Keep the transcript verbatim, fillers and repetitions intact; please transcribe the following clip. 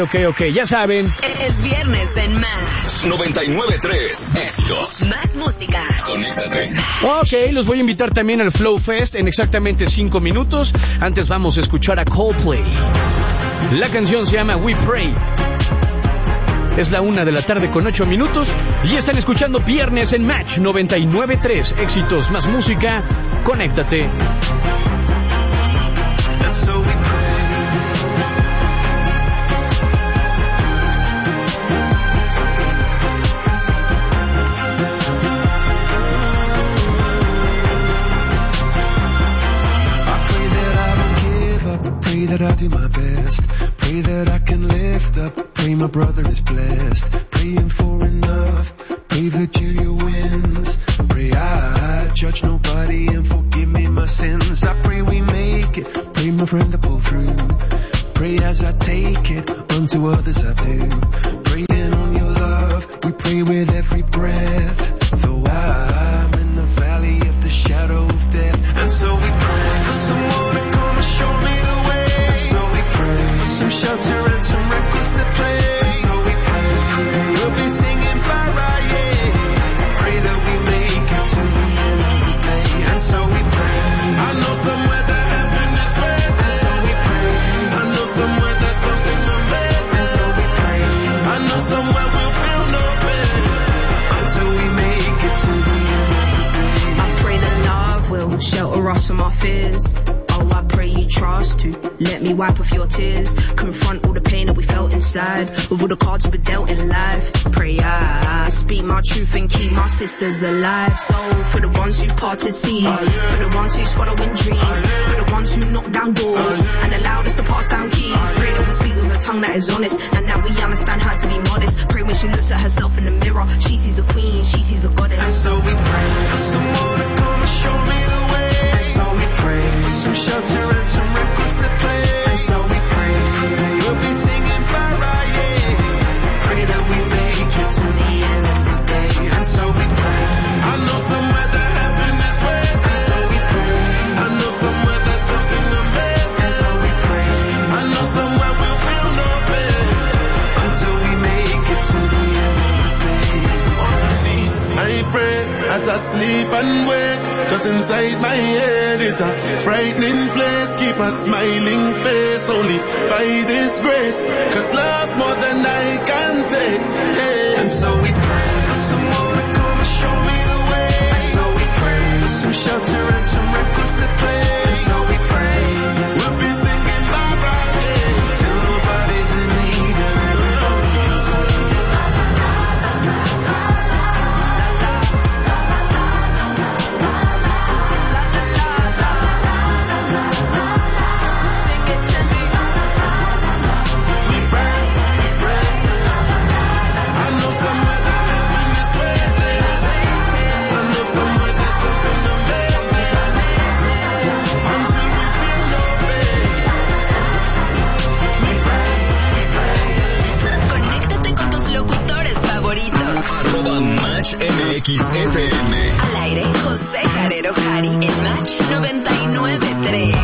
Ok, ok, ya saben. Es viernes en Match. noventa y nueve punto tres, éxitos. Más música. Conéctate. Ok, los voy a invitar también al Flow Fest en exactamente cinco minutos. Antes vamos a escuchar a Coldplay. La canción se llama We Pray. Es la una de la tarde con ocho minutos y están escuchando Viernes en Match noventa y nueve punto tres, éxitos más música. Conéctate. Pray that I do my best. Pray that I can lift up. Pray my brother is blessed. Praying for enough. Pray Virginia wins. Pray I judge nobody and forgive me my sins. I pray we make it. Pray my friend to pull through. Pray as I take it. Unto others I do. Praying on your love. We pray with every breath. Though I'm in the valley of the shadow of death. And so we pray for someone to come and show me the way. And so we pray for some shelter and some records to play. And so we pray we'll be singing bye-bye, yeah. Pray that we make it to the end of the day. And so we pray. I know somewhere that heaven is waiting. And so we pray. I know somewhere there's something amazing. And so we pray. I know somewhere we'll feel no pain until we make it to the end of the day. I pray that love will shelter us from our fears. I pray you trust to let me wipe off your tears. Confront all the pain that we felt inside with all the cards we've been dealt in life. Pray I speak my truth and keep my sisters alive. So for the ones who parted seas, for the ones who's following dreams, for the ones who knock down doors and allowed us to pass down keys. Pray that we speak with a tongue that is honest and that we understand how to be modest. Pray when she looks at herself in the mirror, she sees a queen, she sees a goddess. And so we pray for someone to come and show me the way. And so we pray for some shelter and some records to play. And so we pray we'll be singing bye-bye, yeah. Pray that we make it to the end of the day. And so we pray. I know somewhere that heaven is waiting. And so we pray. I know somewhere there's something amazing. And so we pray. I know somewhere we'll feel no pain until we make it to the end of the day. On my knees, I pray as I sleep and wake. Cause inside my head is a frightening place. Keep a smiling face only by this grace. Cause love's more than I can take, yeah. And so we pray for someone to come and show me the way. And so we pray for some shelter and some records to play. And so we pray we'll be singing bye-bye, yeah, till nobody's in need and everybody's free. Arroba Match M X F M. Al aire, José Carrero Jari en Match noventa y nueve punto tres.